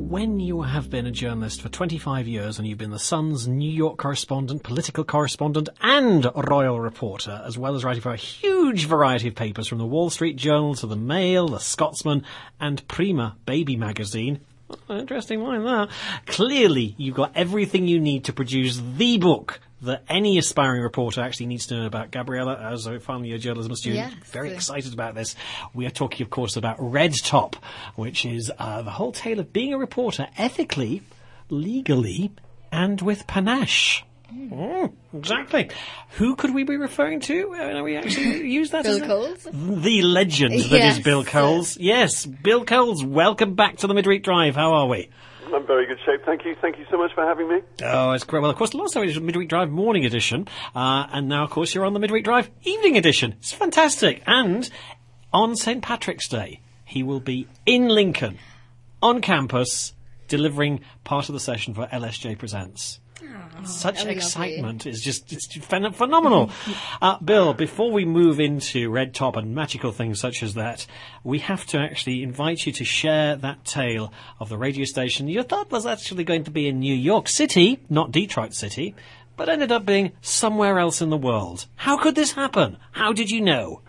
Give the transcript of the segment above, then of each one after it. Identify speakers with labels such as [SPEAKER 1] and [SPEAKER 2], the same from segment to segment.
[SPEAKER 1] when you have been a journalist for 25 years and you've been the Sun's New York correspondent, political correspondent and royal reporter, as well as writing for a huge variety of papers from the Wall Street Journal to the Mail, the Scotsman and Prima Baby magazine. Interesting line there. Clearly, you've got everything you need to produce the book that any aspiring reporter actually needs to know about. Gabriella, as a final year journalism student, very excited about this. We are talking, of course, about Red Top, which is the whole tale of being a reporter ethically, legally, and with panache. Exactly. Who could we be referring to? Are we actually use that
[SPEAKER 2] Bill Coles?
[SPEAKER 1] The legend that is Bill Coles. Yes, Bill Coles, welcome back to the Midweek Drive. How are we?
[SPEAKER 3] I'm very good shape, thank you. Thank you so much for having me.
[SPEAKER 1] Oh, it's great. Well, of course, the last time we did Midweek Drive morning edition, and now, of course, you're on the Midweek Drive evening edition. It's fantastic. And on St. Patrick's Day, he will be in Lincoln, on campus, delivering part of the session for LSJ Presents. Such excitement. It's phenomenal. Bill, before we move into Red Top and magical things such as that, we have to actually invite you to share that tale of the radio station you thought was actually going to be in New York City, not Detroit City, but ended up being somewhere else in the world. How could this happen? How did you know?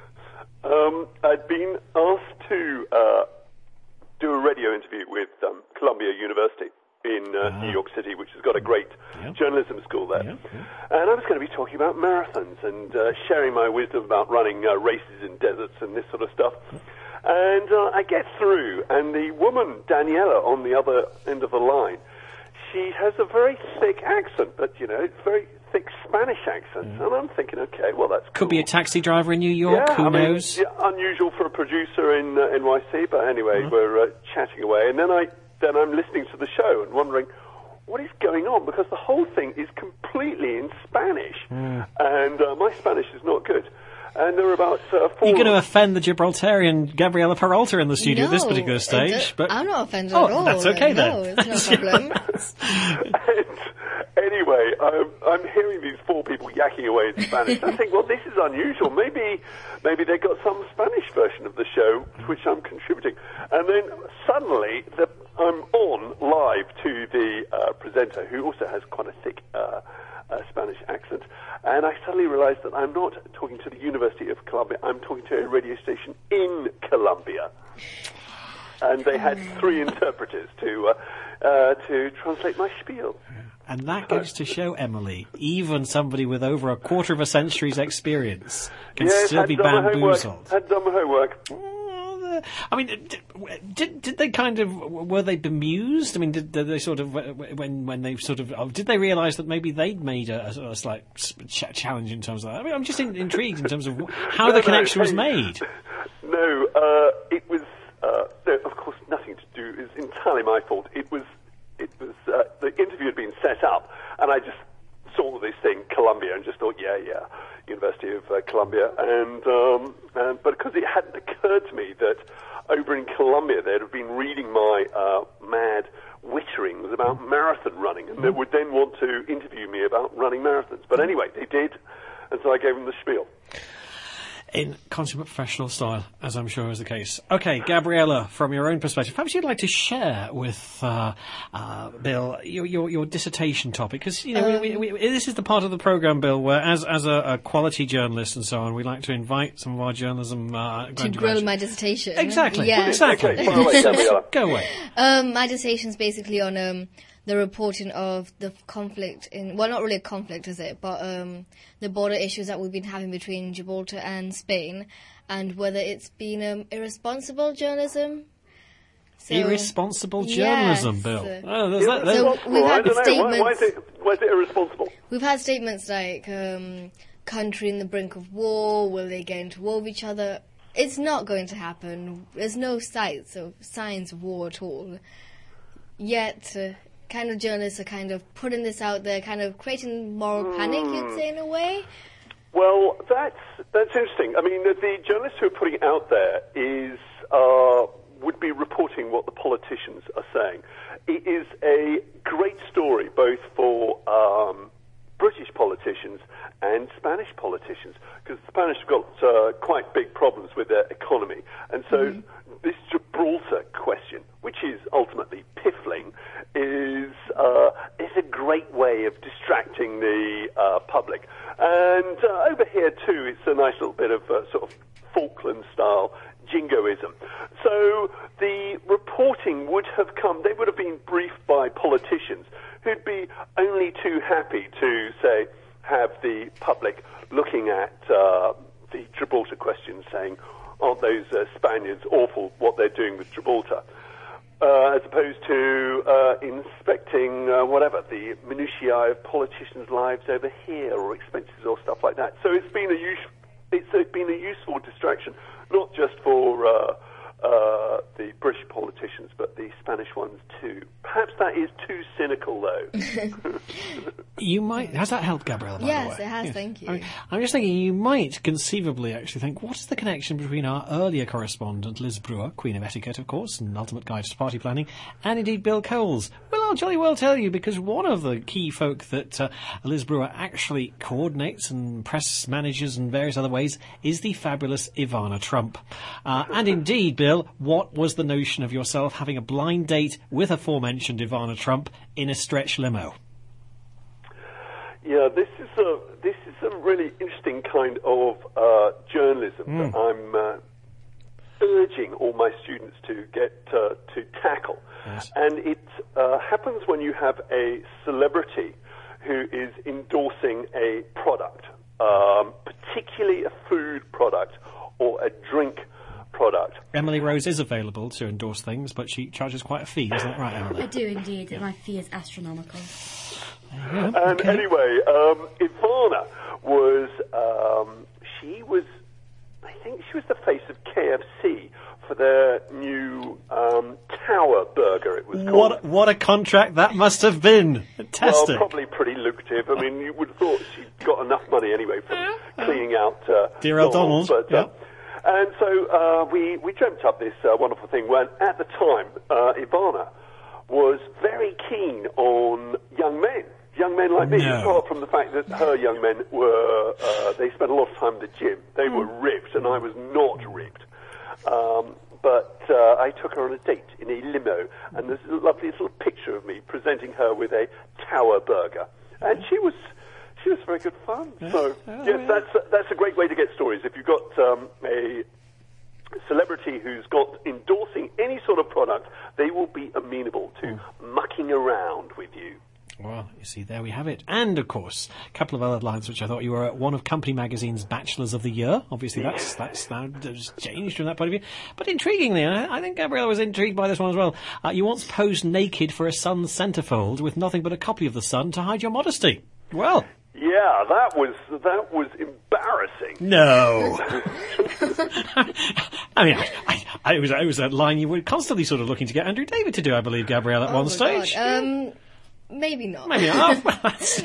[SPEAKER 3] I'd been asked to do a radio interview with Columbia University in New York City, which has got a great journalism school there. And I was going to be talking about marathons and sharing my wisdom about running races in deserts and this sort of stuff. And I get through, and the woman, Daniela, on the other end of the line, she has a very thick accent, but, you know, it's very thick Spanish accent. And I'm thinking, okay, well, that's
[SPEAKER 1] Could be a taxi driver in New York, who knows?
[SPEAKER 3] Unusual for a producer in NYC, but anyway, we're chatting away. And then I'm listening to the show and wondering, what is going on? Because the whole thing is completely in Spanish. And my Spanish is not good. And there are about 4...
[SPEAKER 1] You're going to offend the Gibraltarian Gabriella Peralta in the studio at this particular stage. But
[SPEAKER 2] I'm not offended at all.
[SPEAKER 1] That's okay then.
[SPEAKER 2] No, it's no problem.
[SPEAKER 3] And anyway, I'm hearing these 4 people yakking away in Spanish. I think, well, this is unusual. Maybe they got some Spanish version of the show, which I'm contributing. And then suddenly, I'm on live to the presenter, who also has quite a thick Spanish accent. And I suddenly realized that I'm not talking to the University of Columbia, I'm talking to a radio station in Columbia. And they had 3 interpreters to translate my spiel.
[SPEAKER 1] And that goes to show, Emily, even somebody with over a quarter of a century's experience can still be bamboozled.
[SPEAKER 3] Had done my homework.
[SPEAKER 1] I mean, did they kind of, were they bemused? I mean, did they sort of, when they sort of, did they realise that maybe they'd made a slight challenge in terms of that? I mean, I'm just intrigued in terms of how the connection was made.
[SPEAKER 3] No, it was, of course, nothing to do, it's entirely my fault. It was, the interview had been set up, and I just saw this thing, Columbia, and just thought, University of Columbia, and but because it hadn't occurred to me that over in Columbia they'd have been reading my mad witterings about marathon running, and they would then want to interview me about running marathons. But anyway, they did, and so I gave them the spiel.
[SPEAKER 1] In consummate professional style, as I'm sure is the case. Okay, Gabriella, from your own perspective, perhaps you'd like to share with Bill your dissertation topic, because this is the part of the programme, Bill, where as a quality journalist and so on, we like to invite some of our journalism
[SPEAKER 2] to grill my dissertation.
[SPEAKER 1] Exactly.
[SPEAKER 2] Yeah.
[SPEAKER 1] Exactly.
[SPEAKER 3] Okay,
[SPEAKER 1] go away.
[SPEAKER 2] My dissertation is basically on the reporting of the conflict well, not really a conflict, is it? But the border issues that we've been having between Gibraltar and Spain, and whether it's been irresponsible journalism. So,
[SPEAKER 1] irresponsible journalism, Bill.
[SPEAKER 2] So we've had statements.
[SPEAKER 3] Why is it irresponsible?
[SPEAKER 2] We've had statements like, country in the brink of war, will they get into war with each other? It's not going to happen. There's no signs of war at all. Yet, kind of journalists are kind of putting this out there, kind of creating moral panic, you'd say, in a way.
[SPEAKER 3] Well, that's interesting. I mean, the journalists who are putting it out there would be reporting what the politicians are saying. It is a great story, both for British politicians and Spanish politicians, because the Spanish have got quite big problems with their economy. And so this Gibraltar question, which is ultimately piffling, great way of distracting the public. And over here, too, it's a nice little bit of sort of Falkland-style jingoism. So the reporting would have come, they would have been briefed by politicians who'd be only too happy to, say, have the public looking at the Gibraltar question saying, aren't those Spaniards awful what they're doing with Gibraltar? As opposed to inspecting the minutiae of politicians' lives over here, or expenses or stuff like that. So it's been a useful distraction, not just for the British politicians, but the Spanish ones too. Perhaps that is too cynical, though.
[SPEAKER 1] You might. Has that helped, Gabriella? By
[SPEAKER 2] Yes,
[SPEAKER 1] the way?
[SPEAKER 2] it has.
[SPEAKER 1] Yes.
[SPEAKER 2] Thank you.
[SPEAKER 1] I mean, I'm just thinking you might conceivably actually think, what is the connection between our earlier correspondent, Liz Brewer, Queen of Etiquette, of course, and Ultimate Guide to Party Planning, and indeed Bill Coles? Well, I'll jolly well tell you, because one of the key folk that Liz Brewer actually coordinates and press manages in various other ways is the fabulous Ivana Trump. And indeed, Bill, what was the notion of yourself having a blind date with aforementioned Ivana Trump in a stretch limo?
[SPEAKER 3] Yeah, this is a really interesting kind of journalism that I'm urging all my students to get to tackle.
[SPEAKER 1] Yes.
[SPEAKER 3] And it happens when you have a celebrity who is endorsing a product, particularly a food product or a drink product.
[SPEAKER 1] Emily Rose is available to endorse things, but she charges quite a fee, isn't that right, Emily?
[SPEAKER 4] I do indeed, and my fee is astronomical.
[SPEAKER 3] And
[SPEAKER 1] okay.
[SPEAKER 3] anyway, Ivana was, I think she was the face of KFC for their new Tower Burger, it was called.
[SPEAKER 1] What a contract that must have been. Fantastic.
[SPEAKER 3] Well, probably pretty lucrative. I mean, you would have thought she'd got enough money anyway from cleaning out
[SPEAKER 1] Dear old Donald.
[SPEAKER 3] But,
[SPEAKER 1] yeah.
[SPEAKER 3] And so we dreamt up this wonderful thing when, at the time, Ivana was very keen on young men like me,
[SPEAKER 1] No.
[SPEAKER 3] apart from the fact that her young men were, they spent a lot of time in the gym. They were ripped, and I was not ripped. But I took her on a date in a limo, and there's a lovely little picture of me presenting her with a Tower Burger. And she was very good fun. So, yes, that's a great way to get stories. If you've got a celebrity who's got endorsing any sort of product, they will be amenable to mucking around with you.
[SPEAKER 1] Well, you see, there we have it. And, of course, a couple of other lines which I thought you were one of Company Magazine's Bachelors of the Year. Obviously, that's now changed from that point of view. But intriguingly, I think Gabriella was intrigued by this one as well. You once posed naked for a Sun centerfold with nothing but a copy of the Sun to hide your modesty. Well...
[SPEAKER 3] Yeah, that was embarrassing.
[SPEAKER 1] No. I mean, it was a line you were constantly sort of looking to get Andrew David to do, I believe, Gabrielle, at one stage.
[SPEAKER 2] God. Maybe not.
[SPEAKER 1] Maybe not.
[SPEAKER 3] That's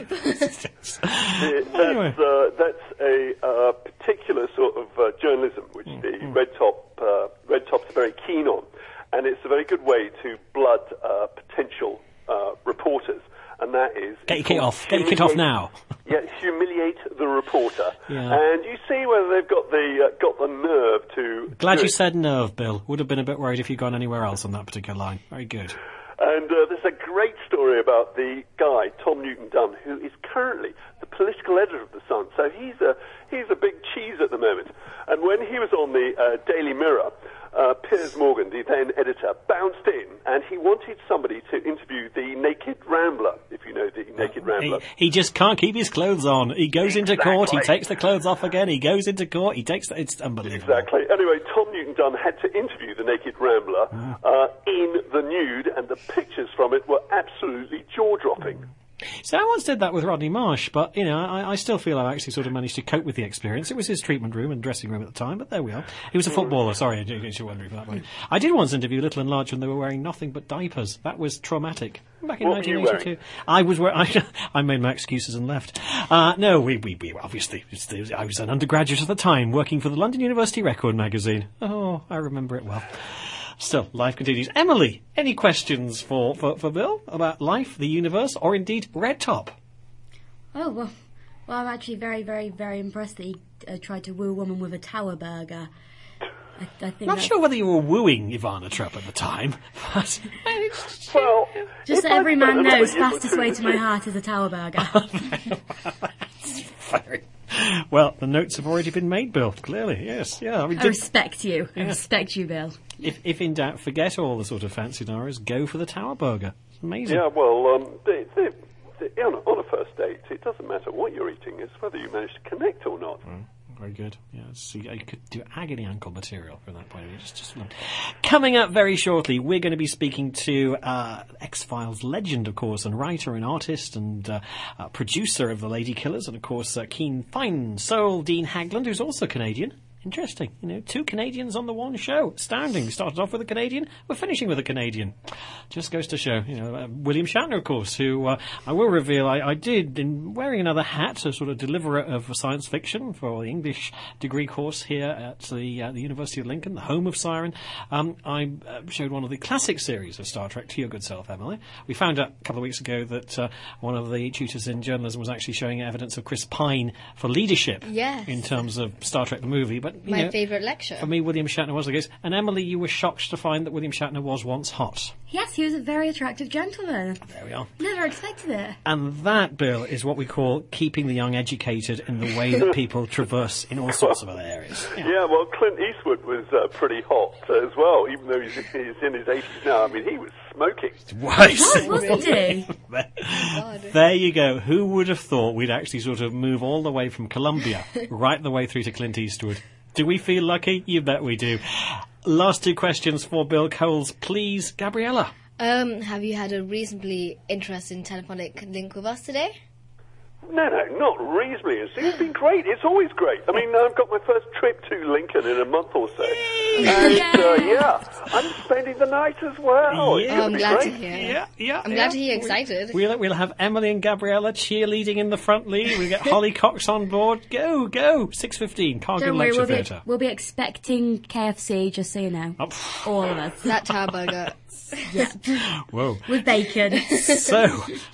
[SPEAKER 3] a particular sort of journalism which the Red Tops are very keen on, and it's a very good way to blood potential reporters, and that is
[SPEAKER 1] get your kit off. Get your kit off now.
[SPEAKER 3] Yeah, humiliate the reporter,
[SPEAKER 1] Yeah.
[SPEAKER 3] and you see whether they've got the nerve to.
[SPEAKER 1] Glad you said nerve, Bill. Would have been a bit worried if you'd gone anywhere else on that particular line. Very good.
[SPEAKER 3] And there's a great story about the guy, Tom Newton-Dunn, who is currently the political editor of The Sun. So he's a big cheese at the moment. And when he was on the Daily Mirror, Piers Morgan, the then editor, bounced in, and he wanted somebody to interview the Naked Rambler, if you know the Naked Rambler.
[SPEAKER 1] He just can't keep his clothes on. He goes into court, he takes the clothes off again, he goes into court, it's unbelievable.
[SPEAKER 3] Exactly. Anyway, Tom Newton-Dunn had to interview the Naked Rambler in the nude, and the pictures from it were absolutely jaw-dropping.
[SPEAKER 1] So I once did that with Rodney Marsh, but, you know, I still feel I actually sort of managed to cope with the experience. It was his treatment room and dressing room at the time, but there we are. He was a footballer, sorry, in case you're wondering for that point. I did once interview Little and Large when they were wearing nothing but diapers. That was traumatic. Back in
[SPEAKER 3] What were you
[SPEAKER 1] 1982. I made my excuses and left. No, we obviously, I was an undergraduate at the time, working for the London University Record magazine. Oh, I remember it well. Still, life continues. Emily, any questions for Bill about life, the universe, or indeed Red Top?
[SPEAKER 4] Oh, well, I'm actually very, very, very impressed that he tried to woo a woman with a Tower Burger. I think
[SPEAKER 1] Not sure whether you were wooing Ivana Trump at the time, but
[SPEAKER 3] Well,
[SPEAKER 4] Just
[SPEAKER 3] if
[SPEAKER 4] so every
[SPEAKER 3] I
[SPEAKER 4] man
[SPEAKER 3] spent
[SPEAKER 4] knows,
[SPEAKER 3] another year
[SPEAKER 4] fastest way to
[SPEAKER 3] between
[SPEAKER 4] my heart is a Tower Burger.
[SPEAKER 1] Very- Well, the notes have already been made, Bill. Clearly, yes, yeah. I mean,
[SPEAKER 4] I respect you. I respect you, Bill.
[SPEAKER 1] if in doubt, forget all the sort of fancy diaries. Go for the Tower Burger. It's amazing.
[SPEAKER 3] Yeah, well, on a first date, it doesn't matter what you're eating, it's whether you manage to connect or not.
[SPEAKER 1] Very good. Yeah, so you could do agony uncle material from that point of view. Just coming up very shortly, we're going to be speaking to X-Files legend, of course, and writer and artist and producer of The Lady Killers, and of course, keen, fine soul Dean Hagland, who's also Canadian. Interesting. 2 Canadians on the one show. Astounding. We started off with a Canadian, we're finishing with a Canadian. Just goes to show. William Shatner, of course, who I will reveal I did, in wearing another hat, a sort of deliverer of science fiction for the English degree course here at the University of Lincoln, the home of Siren. I showed one of the classic series of Star Trek to your good self, Emily. We found out a couple of weeks ago that one of the tutors in journalism was actually showing evidence of Chris Pine for leadership in terms of Star Trek the movie. But
[SPEAKER 2] My favourite lecture.
[SPEAKER 1] for me, William Shatner was the case. And Emily, you were shocked to find that William Shatner was once hot.
[SPEAKER 4] Yes, he was a very attractive gentleman.
[SPEAKER 1] There we are.
[SPEAKER 4] Never expected it.
[SPEAKER 1] And that, Bill, is what we call keeping the young educated in the way that people traverse in all sorts of other areas.
[SPEAKER 3] Yeah, well, Clint Eastwood was pretty hot as well, even though he's in his 80s now. I mean, he was smoking.
[SPEAKER 1] What?
[SPEAKER 4] Wasn't he?
[SPEAKER 1] There you go. Who would have thought we'd actually sort of move all the way from Columbia right the way through to Clint Eastwood? Do we feel lucky? You bet we do. Last 2 questions for Bill Coles, please. Gabriella.
[SPEAKER 2] Have you had a reasonably interesting telephonic link with us today?
[SPEAKER 3] No, not reasonably. It's been great. It's always great. I mean, I've got my first trip to Lincoln in a month or so. And, yeah, I'm spending the night as well.
[SPEAKER 1] Yeah.
[SPEAKER 3] It's
[SPEAKER 2] I'm
[SPEAKER 3] gonna be
[SPEAKER 2] glad to
[SPEAKER 3] great.
[SPEAKER 2] hear.
[SPEAKER 1] Yeah.
[SPEAKER 2] I'm glad to hear you're excited.
[SPEAKER 1] We'll have Emily and Gabriella cheerleading in the front lead. We get Holly Cox on board. Go. 6:15. Cargill
[SPEAKER 4] Don't worry,
[SPEAKER 1] Lecture Theatre.
[SPEAKER 4] we'll be expecting KFC, just so you know.
[SPEAKER 1] Oh,
[SPEAKER 4] All of us.
[SPEAKER 2] That Tower Burger.
[SPEAKER 1] whoa.
[SPEAKER 4] With bacon.
[SPEAKER 1] So,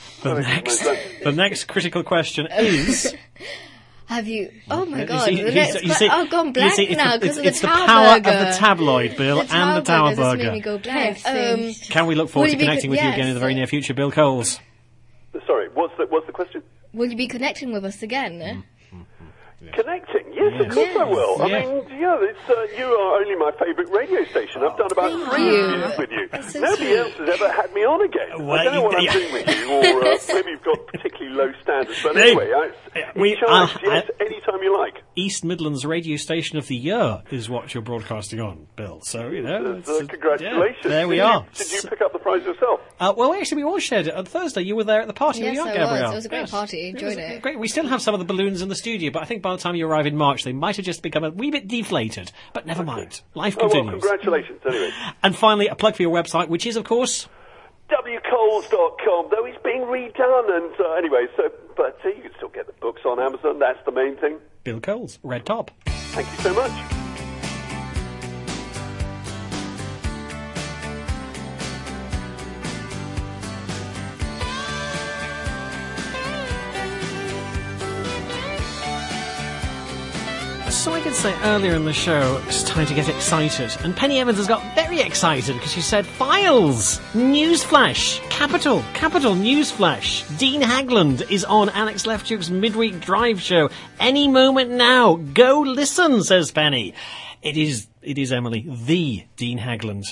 [SPEAKER 1] the next critical question is...
[SPEAKER 2] Have you... Oh, my
[SPEAKER 1] You
[SPEAKER 2] God.
[SPEAKER 1] see-
[SPEAKER 2] The next
[SPEAKER 1] you see-
[SPEAKER 2] I've gone
[SPEAKER 1] you
[SPEAKER 2] blank
[SPEAKER 1] see, it's
[SPEAKER 2] now
[SPEAKER 1] the-
[SPEAKER 2] because of
[SPEAKER 1] it's
[SPEAKER 2] the
[SPEAKER 1] the
[SPEAKER 2] Tower
[SPEAKER 1] power
[SPEAKER 2] Burger.
[SPEAKER 1] of the tabloid, Bill, and the Tower
[SPEAKER 2] Burger just made
[SPEAKER 1] Burger.
[SPEAKER 2] me go blank.
[SPEAKER 4] KFC.
[SPEAKER 1] Can we look forward
[SPEAKER 2] Will
[SPEAKER 1] to
[SPEAKER 2] you be
[SPEAKER 1] connecting with you
[SPEAKER 2] yes.
[SPEAKER 1] again in the very near future, Bill Coles?
[SPEAKER 3] Sorry, what's the question?
[SPEAKER 2] Will you be connecting with us again?
[SPEAKER 3] Connecting? Yes, of course I will. I
[SPEAKER 1] Yeah.
[SPEAKER 3] mean, you are only my favourite radio station. I've done about 3
[SPEAKER 2] you.
[SPEAKER 3] years with you.
[SPEAKER 2] That's so
[SPEAKER 3] Nobody
[SPEAKER 2] sweet.
[SPEAKER 3] else has ever had me on again.
[SPEAKER 1] Well,
[SPEAKER 3] I don't know what I'm
[SPEAKER 1] yeah.
[SPEAKER 3] doing with you, or maybe you've got particularly low standards. But
[SPEAKER 1] Hey,
[SPEAKER 3] anyway,
[SPEAKER 1] we-
[SPEAKER 3] in charge, yes, anytime you like.
[SPEAKER 1] East Midlands Radio Station of the Year is what you're broadcasting on, Bill. So,
[SPEAKER 3] Congratulations.
[SPEAKER 1] yeah, there we are.
[SPEAKER 3] Did you pick up the prize yourself?
[SPEAKER 1] Well, actually, we all shared it on Thursday. You were there at the party,
[SPEAKER 2] Yes,
[SPEAKER 1] were you not,
[SPEAKER 2] I
[SPEAKER 1] Gabrielle?
[SPEAKER 2] was. It was a great party. Enjoyed it.
[SPEAKER 1] Great. We still have some of the balloons in the studio, but I think by the time you arrive in March, they might have just become a wee bit deflated. But never mind. Life
[SPEAKER 3] Oh, well,
[SPEAKER 1] continues.
[SPEAKER 3] congratulations, anyway.
[SPEAKER 1] And finally, a plug for your website, which is, of course...
[SPEAKER 3] wcoles.com, though it's being redone, and anyway, but you can still get the books on Amazon, that's the main thing.
[SPEAKER 1] Bill Coles, Red Top.
[SPEAKER 3] Thank you so much.
[SPEAKER 1] So I did say earlier in the show, it's time to get excited. And Penny Evans has got very excited because she said, Files! Newsflash! Capital Newsflash! Dean Hagland is on Alex Lefchuk's midweek drive show any moment now. Go listen, says Penny. It is, Emily, the Dean Hagland.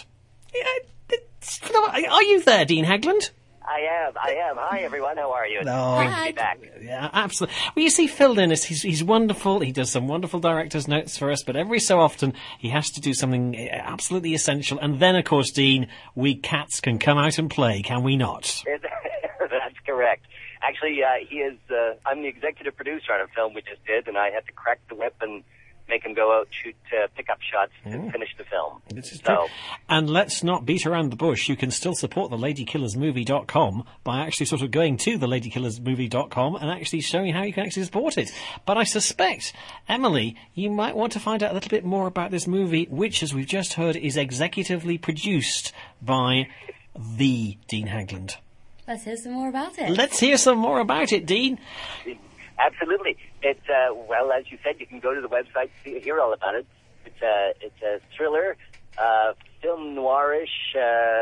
[SPEAKER 1] Are you there, Dean Hagland?
[SPEAKER 5] I am. Hi, everyone. How are you? It's
[SPEAKER 1] Oh.
[SPEAKER 5] great to be back.
[SPEAKER 1] Yeah, absolutely. Well, you see, Phil Dennis, he's wonderful. He does some wonderful director's notes for us, but every so often he has to do something absolutely essential. And then, of course, Dean, we cats can come out and play, can we not?
[SPEAKER 5] That's correct. Actually, he is. I'm the executive producer on a film we just did, and I had to crack the whip and make him go out, shoot pickup shots to finish the film.
[SPEAKER 1] This is true. And let's not beat around the bush. You can still support the LadyKillersMovie.com by actually sort of going to the LadyKillersMovie.com and actually showing how you can actually support it. But I suspect, Emily, you might want to find out a little bit more about this movie, which, as we've just heard, is executively produced by the Dean Hagland.
[SPEAKER 4] Let's hear some more about it.
[SPEAKER 1] Let's hear some more about it, Dean.
[SPEAKER 5] Absolutely. It's well, as you said, you can go to the website to hear all about it. It's a thriller, film noirish,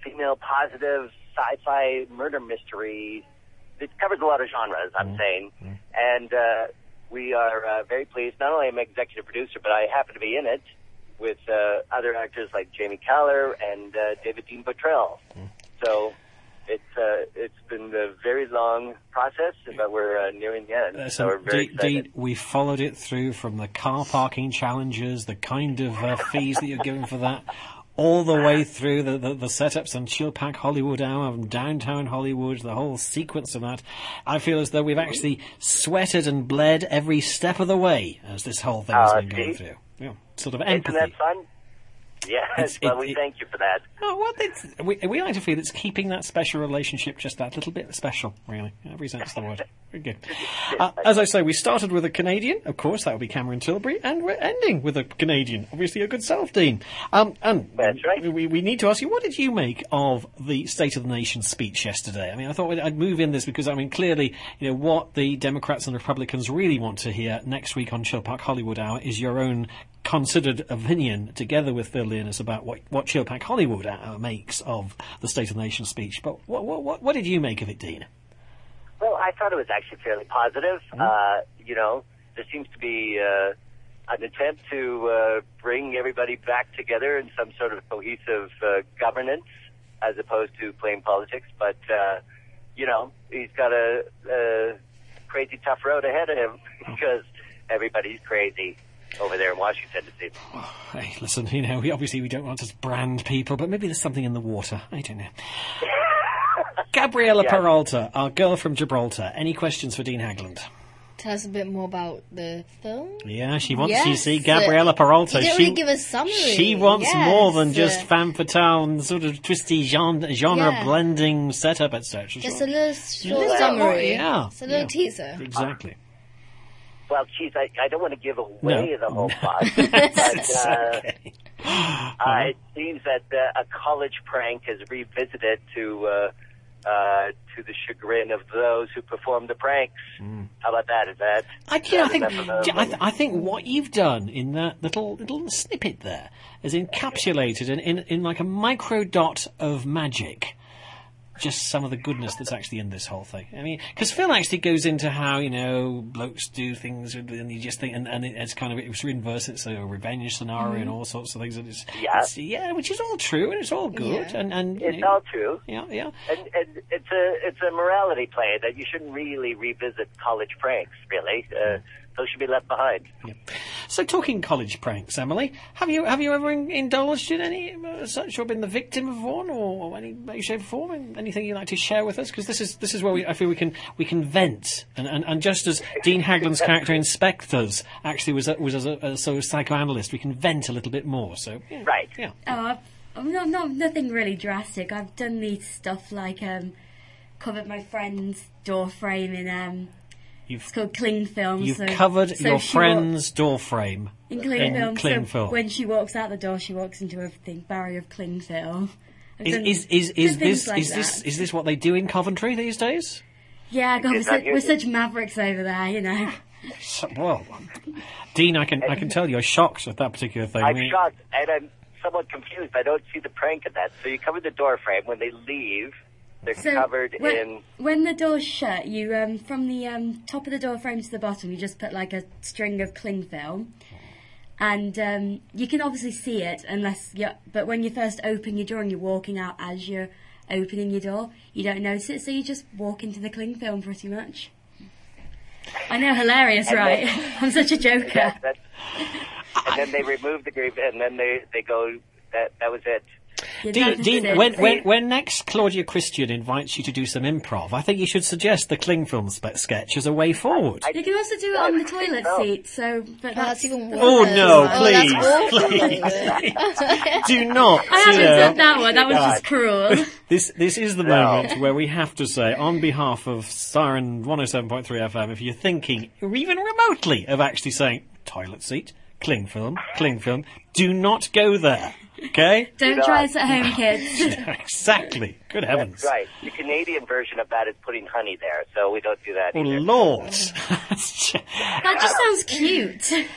[SPEAKER 5] female positive sci-fi murder mystery. It covers a lot of genres, I'm saying. And we are very pleased. Not only am I executive producer, but I happen to be in it with other actors like Jamie Caller and David Dean Bottrell. So it's been a very long process, but we're nearing the end. So we're very excited.
[SPEAKER 1] We followed it through from the car parking challenges, the kind of fees that you're giving for that, all the way through the setups on Chilpack Hollywood Hour and Downtown Hollywood, the whole sequence of that. I feel as though we've actually sweated and bled every step of the way as this whole thing has been going through. Yeah, sort of empathy.
[SPEAKER 5] Isn't that fun? Yes, we thank you for that.
[SPEAKER 1] Oh, well, we like to feel it's keeping that special relationship just that little bit special, really, in every sense of the word. Very good. As I say, we started with a Canadian, of course, that would be Cameron Tilbury, and we're ending with a Canadian, obviously a good self, Dean. And
[SPEAKER 5] that's right.
[SPEAKER 1] We need to ask you, what did you make of the State of the Nation speech yesterday? I mean, I thought I'd move in this because, I mean, clearly, what the Democrats and Republicans really want to hear next week on Chilpack Hollywood Hour is your own considered opinion, together with Phil Leonis, about what Chilpack Hollywood makes of the State of the Nation speech. But what did you make of it, Dean?
[SPEAKER 5] Well, I thought it was actually fairly positive. There seems to be an attempt to bring everybody back together in some sort of cohesive governance, as opposed to plain politics. But he's got a crazy tough road ahead of him because everybody's crazy over there in Washington, it seems.
[SPEAKER 1] Oh, hey, listen, we don't want to brand people, but maybe there's something in the water. I don't know. Gabriella Peralta, our girl from Gibraltar. Any questions for Dean Hagland?
[SPEAKER 2] Tell us a bit more about the film.
[SPEAKER 1] Yeah, she wants you see Gabriella Peralta.
[SPEAKER 2] You didn't really give a summary.
[SPEAKER 1] She wants more than just femme fatale and sort of twisty genre blending setup, etc.
[SPEAKER 2] Just a little short summary.
[SPEAKER 1] Yeah.
[SPEAKER 2] It's a little teaser.
[SPEAKER 1] Exactly.
[SPEAKER 5] Well, geez, I don't want to give away the whole plot, but
[SPEAKER 1] okay.
[SPEAKER 5] It seems that a college prank is revisited to the chagrin of those who performed the pranks. How about that? Is that?
[SPEAKER 1] I think what you've done in that little snippet there is encapsulated in like a micro dot of magic just some of the goodness that's actually in this whole thing. I mean, because Phil actually goes into how, blokes do things, and you just think, and it's kind of, it was inverse, it's a revenge scenario and all sorts of things. And it's, which is all true, and it's all good.
[SPEAKER 5] Yeah.
[SPEAKER 1] And
[SPEAKER 5] it's all true.
[SPEAKER 1] Yeah.
[SPEAKER 5] And it's a morality play that you shouldn't really revisit college pranks, really. Those should be left behind.
[SPEAKER 1] Yeah. So, talking college pranks, Emily, have you ever indulged in any such, or been the victim of one, or any way, shape, or form? Anything you'd like to share with us? Because this is where I feel we can vent, and just as Dean Hagland's character in Spectres actually was as a psychoanalyst, we can vent a little bit more. So,
[SPEAKER 5] right.
[SPEAKER 1] Yeah.
[SPEAKER 4] Oh, I'm not nothing really drastic. I've done neat stuff like covered my friend's door frame in it's called cling film.
[SPEAKER 1] You've covered your friend's door frame
[SPEAKER 4] in cling film.
[SPEAKER 1] Film.
[SPEAKER 4] When she walks out the door, she walks into a barrier of cling film.
[SPEAKER 1] Is this what they do in Coventry these days?
[SPEAKER 4] Yeah, God, we're such mavericks over there,
[SPEAKER 1] Well, Dean, I can tell you're shocked at that particular thing.
[SPEAKER 5] I'm shocked, and I'm somewhat confused. I don't see the prank in that. So you cover the door frame. When they leave, they're covered in...
[SPEAKER 4] When the door's shut, you, from the top of the door frame to the bottom, you just put like a string of cling film. And you can obviously see it, but when you first open your door and you're walking out as you're opening your door, you don't notice it, so you just walk into the cling film pretty much. I know, hilarious, right? I'm such a joker.
[SPEAKER 5] Yeah, and then they remove the grave, and then they go, that was it.
[SPEAKER 1] Dean, when next Claudia Christian invites you to do some improv, I think you should suggest the cling film sketch as a way forward.
[SPEAKER 4] You can also do it on the toilet seat, but that's
[SPEAKER 2] even worse.
[SPEAKER 1] Oh no, please. Do not.
[SPEAKER 4] I haven't done that one. That was just cruel.
[SPEAKER 1] This is the moment where we have to say, on behalf of Siren 107.3 FM, if you're thinking, or even remotely, of actually saying toilet seat, cling film, do not go there. Okay?
[SPEAKER 4] Don't try this at home, kids.
[SPEAKER 1] Exactly. Good heavens.
[SPEAKER 5] That's right. The Canadian version of that is putting honey there, so we don't do that either.
[SPEAKER 1] Oh, Lord.
[SPEAKER 4] That just sounds cute.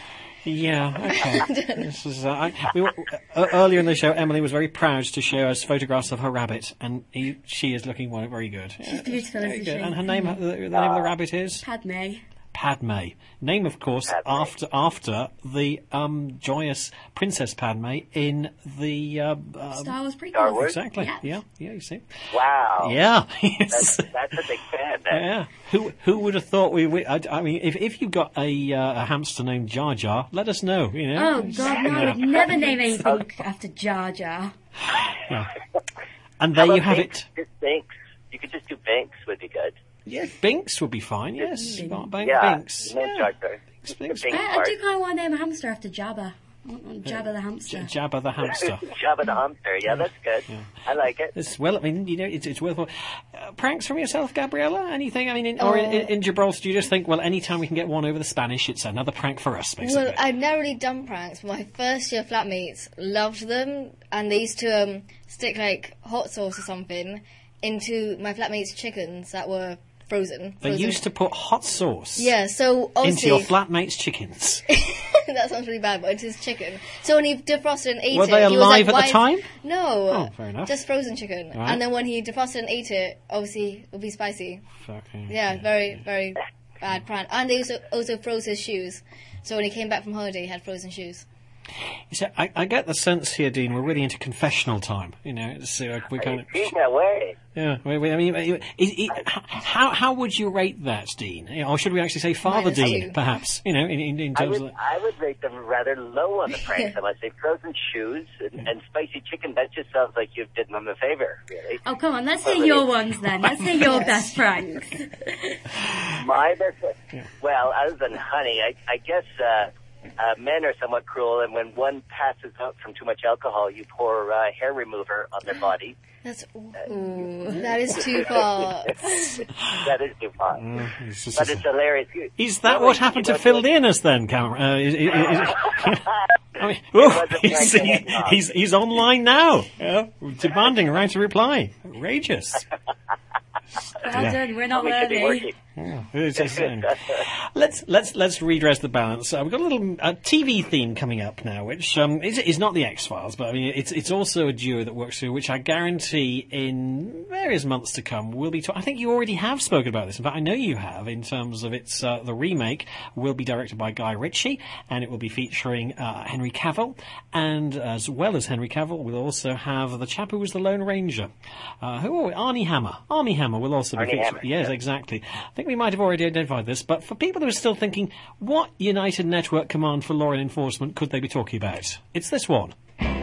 [SPEAKER 1] Yeah, okay. This is, earlier in the show, Emily was very proud to show us photographs of her rabbit, and she is looking very good.
[SPEAKER 4] She's beautiful,
[SPEAKER 1] Very
[SPEAKER 4] isn't
[SPEAKER 1] good.
[SPEAKER 4] she?
[SPEAKER 1] And her name, the name of the rabbit is?
[SPEAKER 4] Padme.
[SPEAKER 1] Padme. Name, of course,
[SPEAKER 5] Padme.
[SPEAKER 1] after the joyous Princess Padme in the...
[SPEAKER 4] Star Wars prequel.
[SPEAKER 5] Star Wars?
[SPEAKER 1] Exactly.
[SPEAKER 4] Yeah.
[SPEAKER 1] Yeah, you see.
[SPEAKER 5] Wow.
[SPEAKER 1] Yeah.
[SPEAKER 5] That's a big fan. Then.
[SPEAKER 1] Yeah. Who would have thought I mean, if you got a hamster named Jar Jar, let us know. You know.
[SPEAKER 4] Oh God, no! I would never name anything after Jar Jar.
[SPEAKER 1] And there you have
[SPEAKER 5] Binks?
[SPEAKER 1] it.
[SPEAKER 5] Just Binks. You could just do Binks would be good.
[SPEAKER 1] Yeah, Binks would be fine. Yes,
[SPEAKER 4] Binks.
[SPEAKER 5] Yeah.
[SPEAKER 1] Binks.
[SPEAKER 5] No
[SPEAKER 1] Yeah.
[SPEAKER 5] Jar Jar.
[SPEAKER 1] Binks.
[SPEAKER 5] The Binks
[SPEAKER 4] I
[SPEAKER 5] part.
[SPEAKER 4] do kind of want to name a hamster after Jabba. Jabba the hamster.
[SPEAKER 1] Jabba the hamster.
[SPEAKER 5] Jabba the hamster. Yeah, that's good. I like it.
[SPEAKER 1] Well, I mean, you know, it's worthwhile. Pranks from yourself, Gabriella? Anything? I mean, in Gibraltar, do you just think, well, anytime we can get one over the Spanish, it's another prank for us, basically?
[SPEAKER 2] Well, I'd never really done pranks, but my first year flatmates loved them, and they used to stick like hot sauce or something into my flatmates' chickens that were frozen.
[SPEAKER 1] They used to put hot sauce
[SPEAKER 2] Yeah, so
[SPEAKER 1] into
[SPEAKER 2] obviously
[SPEAKER 1] your flatmate's chickens.
[SPEAKER 2] that sounds really bad, but it's his chicken. So when he defrosted and ate
[SPEAKER 1] Were
[SPEAKER 2] it,
[SPEAKER 1] they
[SPEAKER 2] he was
[SPEAKER 1] alive
[SPEAKER 2] like,
[SPEAKER 1] at the time?
[SPEAKER 2] No.
[SPEAKER 1] Oh, fair enough.
[SPEAKER 2] Just frozen chicken.
[SPEAKER 1] Right.
[SPEAKER 2] And then when he defrosted and ate it, obviously it would be spicy.
[SPEAKER 1] Fucking
[SPEAKER 2] Yeah, very, very bad prank. And they also froze his shoes. So when he came back from holiday, he had frozen shoes.
[SPEAKER 1] You see, I get the sense here, Dean, we're really into confessional time. You know, so we're kind of...
[SPEAKER 5] Speaking that way.
[SPEAKER 1] Yeah, I mean, how would you rate that, Dean? Or should we actually say Father
[SPEAKER 2] -2.
[SPEAKER 1] Dean, perhaps? You know, in terms of...
[SPEAKER 5] I would rate them rather low on the pranks. I must say, frozen shoes and spicy chicken. That just sounds like you've did them a favor, really.
[SPEAKER 4] Oh, come on, let's hear your ones then. Let's hear your best pranks.
[SPEAKER 5] My best one. Well, other than honey, I guess men are somewhat cruel, and when one passes out from too much alcohol, you pour hair remover on their body.
[SPEAKER 2] That's ooh, that is too far.
[SPEAKER 5] That is too far. But it's hilarious.
[SPEAKER 1] Is that what happened to Phil Dearness then, Cameron? I mean, he's online now, demanding a right to reply. Outrageous.
[SPEAKER 4] Well done, we're not
[SPEAKER 5] We should be
[SPEAKER 4] worthy.
[SPEAKER 5] working.
[SPEAKER 1] Let's redress the balance. We've got a little TV theme coming up now, which is not the X-Files, but I mean it's also a duo that works through, which I guarantee in various months to come will be. I think you already have spoken about this. In fact, I know you have. In terms of its the remake will be directed by Guy Ritchie, and it will be featuring Henry Cavill, and as well as Henry Cavill, we'll also have the chap who was the Lone Ranger, Armie Hammer. Armie Hammer will also be
[SPEAKER 5] Armie
[SPEAKER 1] featured.
[SPEAKER 5] Hammer,
[SPEAKER 1] Yes,
[SPEAKER 5] yeah.
[SPEAKER 1] exactly. I think we might have already identified this, but for people who are still thinking, what United Network Command for Law and Enforcement could they be talking about? It's this one.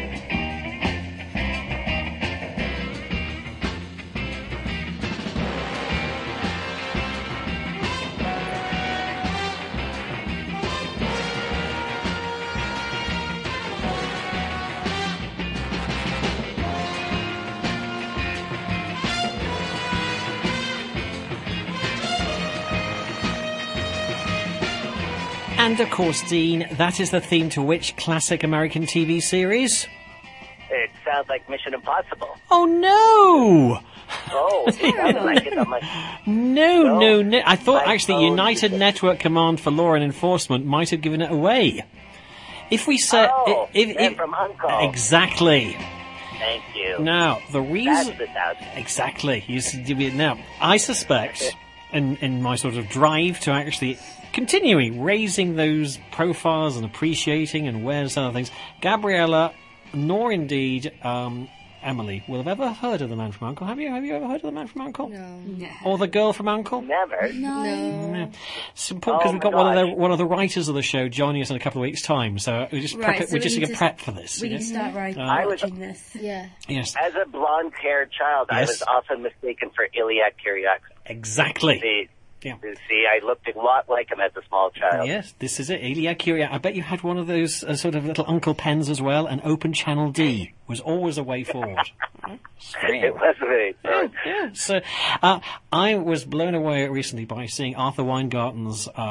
[SPEAKER 1] And of course, Dean, that is the theme to which classic American TV series?
[SPEAKER 5] It sounds like Mission Impossible.
[SPEAKER 1] Oh no!
[SPEAKER 5] Oh, it sounds like it. I'm like,
[SPEAKER 1] No. I thought
[SPEAKER 5] I
[SPEAKER 1] actually
[SPEAKER 5] told
[SPEAKER 1] United
[SPEAKER 5] you.
[SPEAKER 1] Network Command for Law and Enforcement might have given it away. If we said...
[SPEAKER 5] Men from Uncle.
[SPEAKER 1] Exactly.
[SPEAKER 5] Thank you.
[SPEAKER 1] Now, the reason...
[SPEAKER 5] That's the sound.
[SPEAKER 1] Exactly. Now, I suspect, in my sort of drive to actually continuing raising those profiles and appreciating and awareness and other things, Gabriella, nor indeed Emily, will have ever heard of The Man from U.N.C.L.E. Have you ever heard of The Man from U.N.C.L.E.?
[SPEAKER 2] No.
[SPEAKER 1] Or The Girl from U.N.C.L.E.?
[SPEAKER 5] Never.
[SPEAKER 2] No.
[SPEAKER 1] It's important because we've got one of the writers of the show joining us in a couple of weeks' time, so we're just
[SPEAKER 4] Right, so
[SPEAKER 1] we're just
[SPEAKER 4] we
[SPEAKER 1] going
[SPEAKER 4] need
[SPEAKER 1] to
[SPEAKER 4] to
[SPEAKER 1] prep for this.
[SPEAKER 4] We
[SPEAKER 1] you
[SPEAKER 4] need to
[SPEAKER 1] know?
[SPEAKER 4] start watching this.
[SPEAKER 2] Yeah.
[SPEAKER 1] Yes,
[SPEAKER 5] As a blonde-haired child, I
[SPEAKER 1] Yes.
[SPEAKER 5] was often mistaken for Iliad Kyriakis.
[SPEAKER 1] exactly. Yeah.
[SPEAKER 5] See, I looked a lot like him as a small child.
[SPEAKER 1] Yes, this is it. Iliad Kyriakis. I bet you had one of those sort of little Uncle Pens as well, and Open Channel D was always a way forward.
[SPEAKER 5] It was very good.
[SPEAKER 1] Yeah. So I was blown away recently by seeing Arthur Weingarten's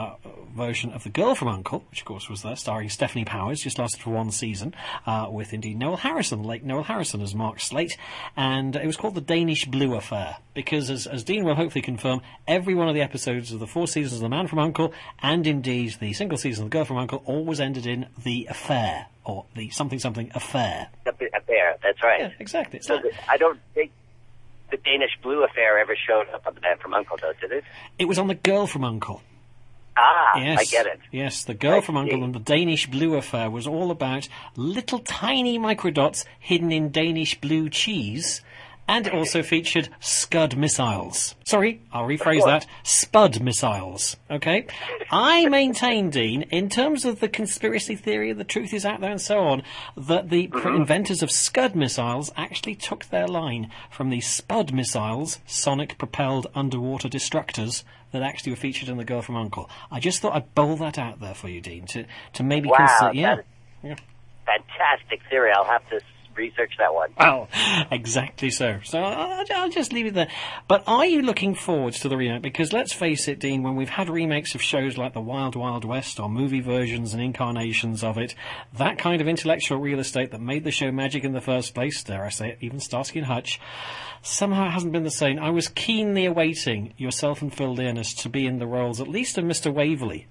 [SPEAKER 1] version of The Girl from U.N.C.L.E., which of course was there, starring Stephanie Powers, just lasted for one season, with indeed Noel Harrison, late Noel Harrison as Mark Slate, and it was called The Danish Blue Affair, because as Dean will hopefully confirm, every one of the episodes of the 4 seasons of The Man from U.N.C.L.E. and indeed the single season of The Girl from U.N.C.L.E. always ended in the affair, or the something affair.
[SPEAKER 5] Affair, that's right.
[SPEAKER 1] Yeah, exactly. It's
[SPEAKER 5] So
[SPEAKER 1] like-
[SPEAKER 5] I don't think the Danish Blue Affair ever showed up on The Man from U.N.C.L.E., though, did it?
[SPEAKER 1] it was on The Girl from U.N.C.L.E.
[SPEAKER 5] Ah,
[SPEAKER 1] Yes,
[SPEAKER 5] I get it.
[SPEAKER 1] Yes, The Girl
[SPEAKER 5] I
[SPEAKER 1] from U.N.C.L.E.
[SPEAKER 5] see.
[SPEAKER 1] and the Danish Blue Affair was all about little tiny microdots hidden in Danish blue cheese, and it also featured Scud missiles. Sorry, I'll rephrase that. Spud missiles. Okay? I maintain, Dean, in terms of the conspiracy theory, the truth is out there and so on, that the inventors of Scud missiles actually took their line from the Spud missiles, sonic-propelled underwater destructors, that actually were featured in The Girl from U.N.C.L.E. I just thought I'd bowl that out there for you, Dean, to maybe
[SPEAKER 5] Wow,
[SPEAKER 1] consider... Yeah.
[SPEAKER 5] that is fantastic theory. I'll have to research that one.
[SPEAKER 1] Well, exactly so. So I'll just leave it there. But are you looking forward to the remake? Because let's face it, Dean, when we've had remakes of shows like The Wild Wild West or movie versions and incarnations of it, that kind of intellectual real estate that made the show magic in the first place, dare I say it, even Starsky and Hutch, somehow it hasn't been the same. I was keenly awaiting yourself and Phil Dearness to be in the roles at least of Mr. Waverley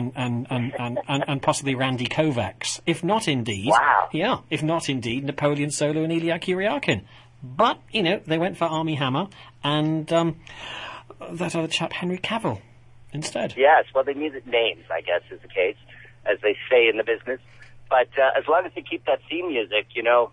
[SPEAKER 1] and possibly Randy Kovacs, if not indeed...
[SPEAKER 5] Wow.
[SPEAKER 1] Yeah, if not indeed Napoleon Solo and Ilya Kuryakin. But, they went for Armie Hammer and that other chap, Henry Cavill, instead.
[SPEAKER 5] Yes, well, they needed names, I guess, is the case, as they say in the business. But as long as they keep that theme music,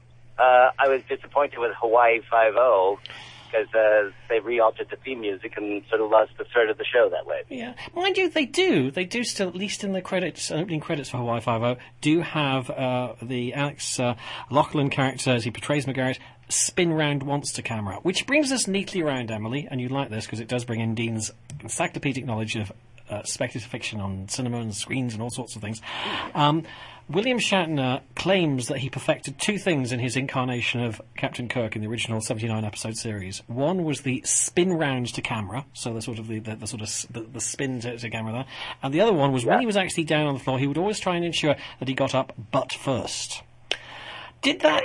[SPEAKER 5] I was disappointed with Hawaii 5-0 because they re-altered the theme music and sort of lost the thread of the show that way.
[SPEAKER 1] Yeah, mind you, they do. They do still, at least in the credits, opening credits for Hawaii 5-0, do have the Alex Lachlan character as he portrays McGarrett spin round once to camera, which brings us neatly around, Emily, and you like this because it does bring in Dean's encyclopedic knowledge of speculative fiction on cinema and screens and all sorts of things. William Shatner claims that he perfected 2 things in his incarnation of Captain Kirk in the original 79-episode series. One was the spin round to camera, so the sort of the spin to camera there, and the other one was when he was actually down on the floor, he would always try and ensure that he got up butt first. Did that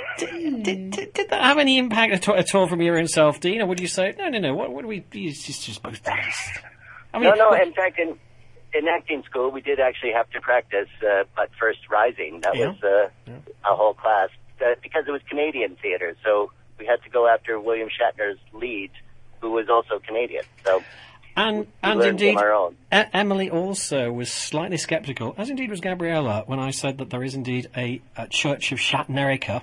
[SPEAKER 1] have any impact at all from your own self, Dean, or would you say no? What would we? It's just both honest. I mean,
[SPEAKER 5] No. In fact, in acting school, we did actually have to practice butt first rising. That was a whole class because it was Canadian theater, so we had to go after William Shatner's lead, who was also Canadian. So
[SPEAKER 1] and
[SPEAKER 5] learned
[SPEAKER 1] indeed,
[SPEAKER 5] from our own.
[SPEAKER 1] Emily also was slightly sceptical, as indeed was Gabriella, when I said that there is indeed a Church of Shatnerica,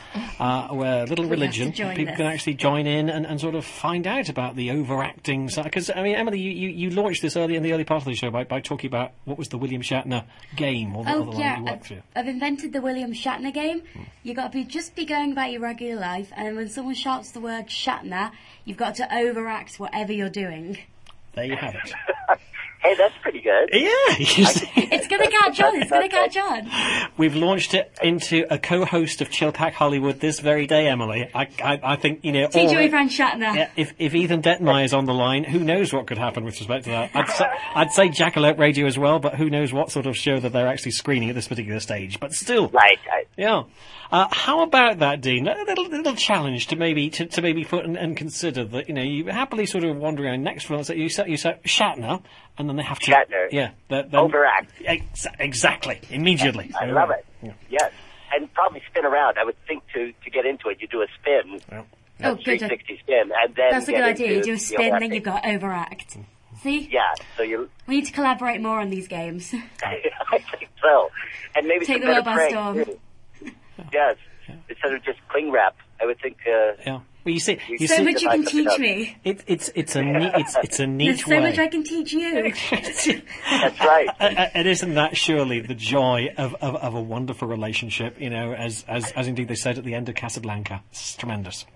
[SPEAKER 1] where little religion, people can actually join in and sort of find out about the overacting side. Because, I mean, Emily, you launched this in the early part of the show by talking about what was the William Shatner game, or the one you worked through.
[SPEAKER 4] I've invented the William Shatner game. You got to just be going about your regular life, and when someone shouts the word Shatner, you've got to overact whatever you're doing.
[SPEAKER 1] There you have it.
[SPEAKER 5] Hey, that's pretty good.
[SPEAKER 1] Yeah.
[SPEAKER 4] It's going to catch on. It's going to catch on.
[SPEAKER 1] We've launched it into a co-host of Chill Pack Hollywood this very day, Emily. I think,
[SPEAKER 4] Teach your friend Shatner.
[SPEAKER 1] Yeah, if Ethan Detmeyer is on the line, who knows what could happen with respect to that. I'd say Jackalope Radio as well, but who knows what sort of show that they're actually screening at this particular stage. But still.
[SPEAKER 5] Right.
[SPEAKER 1] Yeah. How about that, Dean? A little challenge to maybe put and consider that, you happily sort of wander around next film, you say Shatner, and then they have to...
[SPEAKER 5] Shatner.
[SPEAKER 1] Yeah.
[SPEAKER 5] Overact.
[SPEAKER 1] Exactly. Immediately.
[SPEAKER 5] I love it. Yeah. Yes. And probably spin around. I would think to get into it, you do a spin.
[SPEAKER 1] Well,
[SPEAKER 4] Oh, good.
[SPEAKER 5] 360 spin, and then
[SPEAKER 4] That's a good idea. You do a spin, then you've got to overact. See?
[SPEAKER 5] Yeah, so you...
[SPEAKER 4] We need to collaborate more on these games.
[SPEAKER 5] I think so. And maybe
[SPEAKER 4] Take
[SPEAKER 5] some
[SPEAKER 4] the world
[SPEAKER 5] better
[SPEAKER 4] by
[SPEAKER 5] pranks,
[SPEAKER 4] storm.
[SPEAKER 5] too. Yes. Instead of just cling wrap, I would think...
[SPEAKER 1] yeah. Well, you see,
[SPEAKER 4] So much you can teach me.
[SPEAKER 1] It's a neat
[SPEAKER 4] There's so
[SPEAKER 1] way.
[SPEAKER 4] much I can teach you.
[SPEAKER 5] That's right.
[SPEAKER 1] And isn't that surely the joy of a wonderful relationship? As indeed they said at the end of Casablanca. It's tremendous.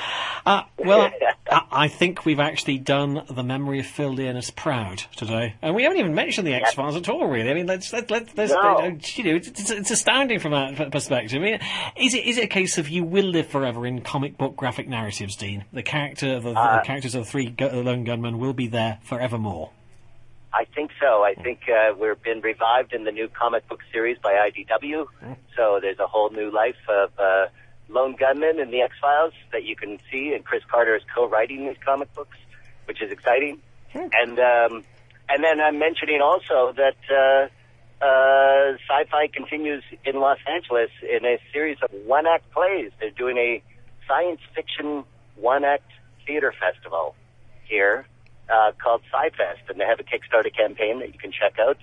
[SPEAKER 1] Well, I think we've actually done the memory of Phil Dearness proud today, and we haven't even mentioned the X-Files at all. Really, I mean, let's
[SPEAKER 5] No.
[SPEAKER 1] it's astounding from that perspective. I mean, is it a case of you will live forever in comic book graphic narratives, Dean? The characters of the 3 lone gunmen will be there forevermore.
[SPEAKER 5] I think so. I think we've been revived in the new comic book series by IDW. So there's a whole new life of lone gunmen in the X-Files that you can see, and Chris Carter is co-writing these comic books, which is exciting. And then I'm mentioning also that Sci-Fi continues in Los Angeles in a series of one-act plays. They're doing a science fiction one-act theater festival here called Sci-Fest, and they have a Kickstarter campaign that you can check out,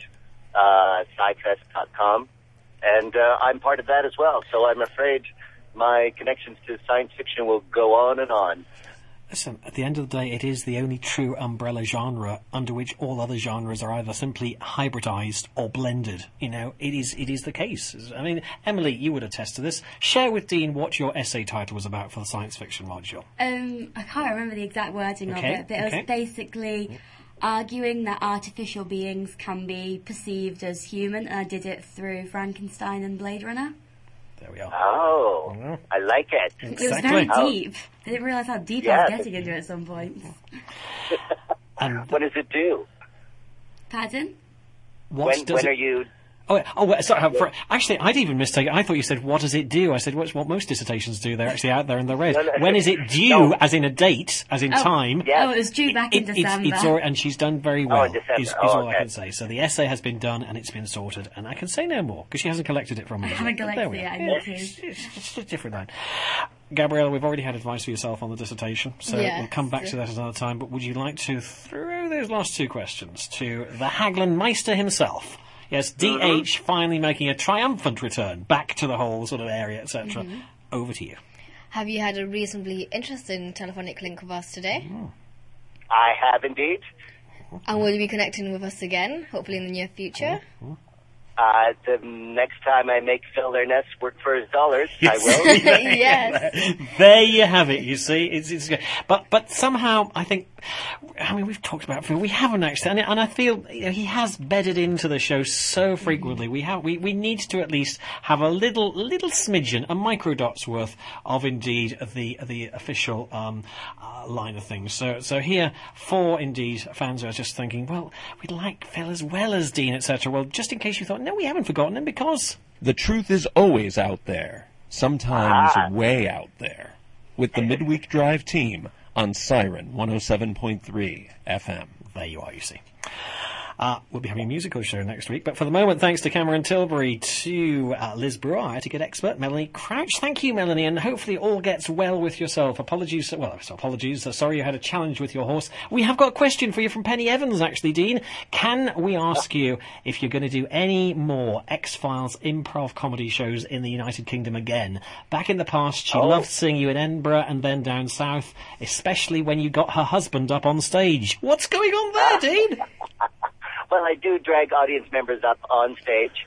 [SPEAKER 5] scifest.com. And I'm part of that as well, so I'm afraid my connections to science fiction will go on and on.
[SPEAKER 1] Listen, at the end of the day, it is the only true umbrella genre under which all other genres are either simply hybridized or blended. You know, it is the case. I mean, Emily, you would attest to this. Share with Dean what your essay title was about for the science fiction module.
[SPEAKER 4] I can't remember the exact wording of it, but it was basically arguing that artificial beings can be perceived as human, and I did it through Frankenstein and Blade Runner.
[SPEAKER 1] There we are.
[SPEAKER 5] Oh, I like it.
[SPEAKER 1] Exactly.
[SPEAKER 4] It was very deep. I didn't realise how deep I was getting into it at some point.
[SPEAKER 1] And
[SPEAKER 5] what does it do?
[SPEAKER 4] Pardon?
[SPEAKER 5] When are you...
[SPEAKER 1] Sorry. Actually, I'd even mistake it. I thought you said, what does it do? I said, what's what most dissertations do. They're actually out there in the red.
[SPEAKER 5] No.
[SPEAKER 1] When is it due, as in a date, as in time?
[SPEAKER 5] Yes.
[SPEAKER 4] Oh, it was due back in December.
[SPEAKER 1] And she's done very well,
[SPEAKER 5] December.
[SPEAKER 1] is all I can say. So the essay has been done and it's been sorted, and I can say no more, because she hasn't collected it from me.
[SPEAKER 4] I haven't collected it, I need to.
[SPEAKER 1] It's a different line. Gabriella, we've already had advice for yourself on the dissertation, so we'll come back to that another time, but would you like to throw those last two questions to the Haglund Meister himself? Yes, DH finally making a triumphant return back to the whole sort of area, etc. Over to you.
[SPEAKER 2] Have you had a reasonably interesting telephonic link with us today?
[SPEAKER 5] I have indeed.
[SPEAKER 2] And will you be connecting with us again, hopefully in the near future?
[SPEAKER 5] The next time I make Phil Ernest work for his dollars, I will.
[SPEAKER 2] Yes.
[SPEAKER 1] There you have it. You see, it's good. But somehow I think, I mean, we've talked about Phil. We haven't actually, and I feel he has bedded into the show so frequently. We need to at least have a little smidgen, a microdot's worth of indeed the official line of things. So here, for indeed fans who are just thinking, well, we'd like Phil as well as Dean, etc. Well, just in case you thought, no, we haven't forgotten him, because
[SPEAKER 6] the truth is always out there, sometimes way out there, with the Midweek Drive team on Siren 107.3 FM.
[SPEAKER 1] There you are, you see. We'll be having a musical show next week, but for the moment, thanks to Cameron Tilbury, to Liz Brewer, to get expert Melanie Crouch. Thank you, Melanie, and hopefully all gets well with yourself. Apologies. Sorry you had a challenge with your horse. We have got a question for you from Penny Evans, actually, Dean. Can we ask you if you're going to do any more X-Files improv comedy shows in the United Kingdom again? Back in the past, she loved seeing you in Edinburgh and then down south, especially when you got her husband up on stage. What's going on there, Dean?
[SPEAKER 5] Well, I do drag audience members up on stage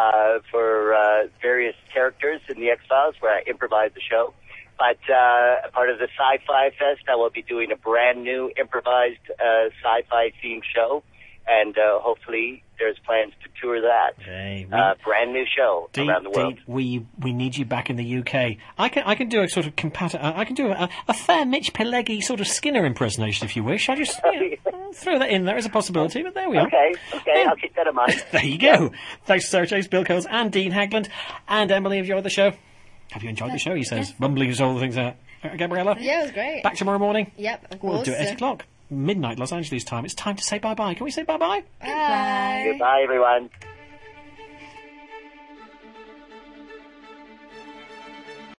[SPEAKER 5] for various characters in the X-Files where I improvise the show. But part of the Sci-Fi Fest, I will be doing a brand new improvised sci-fi themed show. And hopefully there's plans to tour that.
[SPEAKER 1] Okay,
[SPEAKER 5] brand new show around the world.
[SPEAKER 1] We need you back in the UK. I can do a sort of I can do a fair Mitch Pileggi sort of Skinner impersonation if you wish. I just throw that in there as a possibility, but there we are.
[SPEAKER 5] Okay, I'll keep that in mind.
[SPEAKER 1] There you go. Thanks to Sarah Chase, Bill Coles and Dean Haglund. And Emily, have you enjoyed the show? Have you enjoyed the show, he says, mumbling all the things out. Gabriella?
[SPEAKER 2] Yeah, it was great.
[SPEAKER 1] Back tomorrow morning?
[SPEAKER 2] Yep, of
[SPEAKER 1] We'll
[SPEAKER 2] course.
[SPEAKER 1] do it at 8 o'clock. Midnight Los Angeles time. It's time to say bye-bye. Can we say bye-bye?
[SPEAKER 2] Bye.
[SPEAKER 5] Goodbye, everyone.